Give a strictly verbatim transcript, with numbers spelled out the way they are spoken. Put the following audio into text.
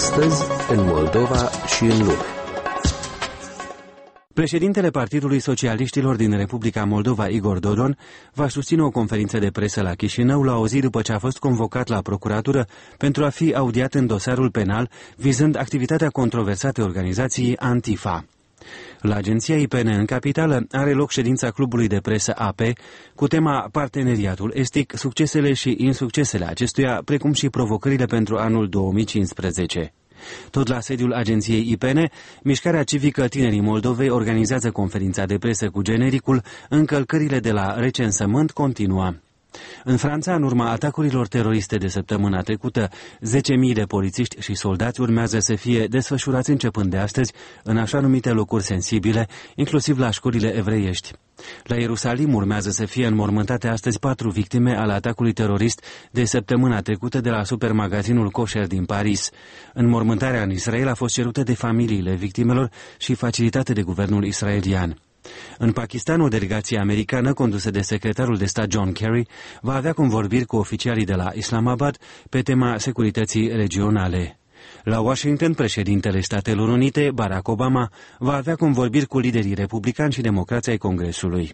Astăzi, în Moldova și în lume. Președintele Partidului Socialiștilor din Republica Moldova, Igor Dodon, va susține o conferință de presă la Chișinău la o zi după ce a fost convocat la procuratură pentru a fi audiat în dosarul penal vizând activitatea controversată organizației Antifa. La agenția I P N în capitală are loc ședința clubului de presă A P cu tema Parteneriatul Estic, succesele și insuccesele acestuia, precum și provocările pentru anul două mii cincisprezece. Tot la sediul agenției I P N, Mișcarea Civică Tinerii Moldovei organizează conferința de presă cu genericul Încălcările de la recensământ continuă. În Franța, în urma atacurilor teroriste de săptămâna trecută, zece mii de polițiști și soldați urmează să fie desfășurați începând de astăzi în așa numite locuri sensibile, inclusiv la școlile evreiești. La Ierusalim urmează să fie înmormântate astăzi patru victime ale atacului terorist de săptămâna trecută de la supermagazinul Kosher din Paris. Înmormântarea în Israel a fost cerută de familiile victimelor și facilitată de guvernul israelian. În Pakistan, o delegație americană condusă de secretarul de stat John Kerry va avea convorbiri cu oficialii de la Islamabad pe tema securității regionale. La Washington, președintele Statelor Unite, Barack Obama, va avea convorbiri cu liderii republicani și democrați ai Congresului.